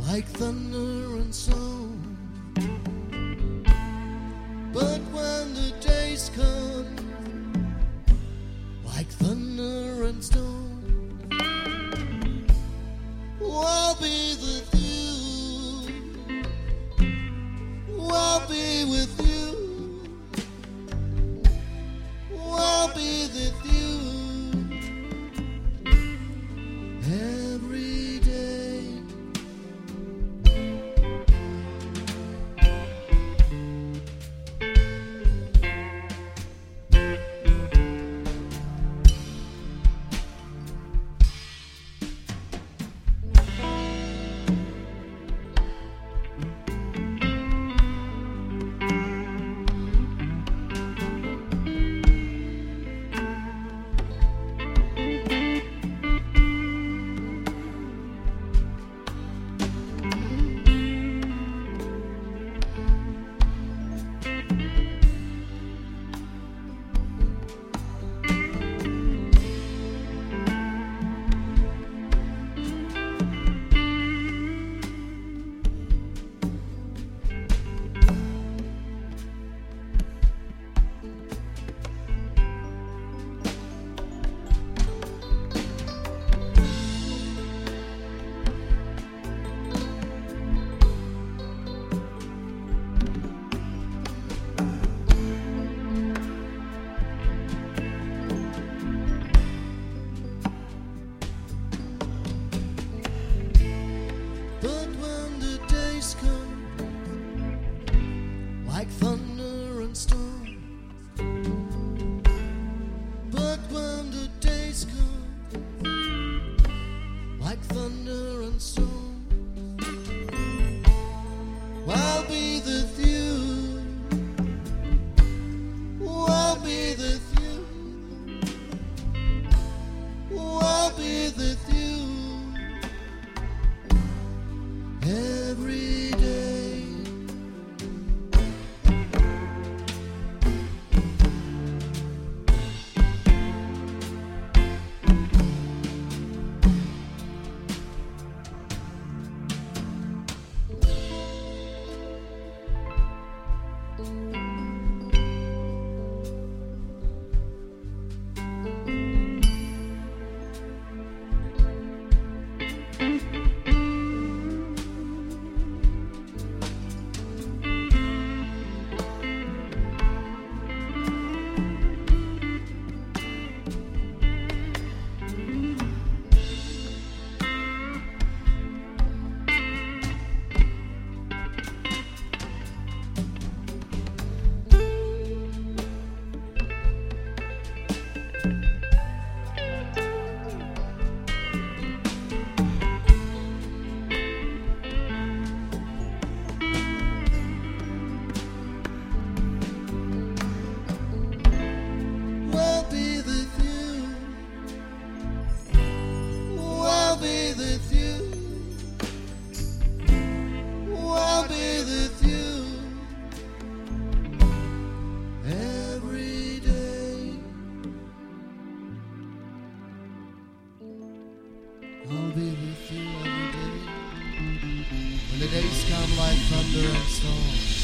like thunder and snow. But when the days come, like thunder and stone, I'll be with you. I'll be with you. I'll be with you every day. Like thunder and storm. But when the days come, like thunder and storm, I'll be with you. I'll be with you. I'll be with you every day. I'll be with you every day. When the days come like thunder and storm.